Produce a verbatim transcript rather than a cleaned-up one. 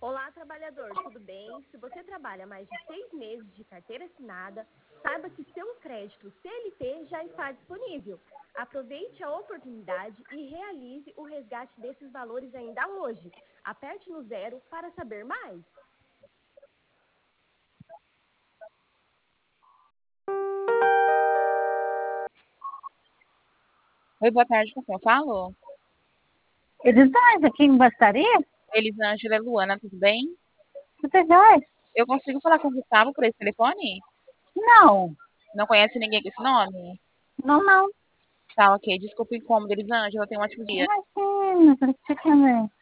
Olá, trabalhador, tudo bem? Se você trabalha mais de seis meses de carteira assinada, saiba que seu crédito C L T já está disponível. Aproveite a oportunidade e realize o resgate desses valores ainda hoje. Aperte no zero para saber mais. Oi, boa tarde, com quem eu falo? Elisângela, quem gostaria? Elisângela, é Luana, tudo bem? Tudo jóia? Eu consigo falar com o Gustavo por esse telefone? Não, Não conhece ninguém com esse nome? não, não. Tá, ok. Desculpa o incômodo, Elisângela, tenha um ótimo dia. Imagina, deixa eu ver.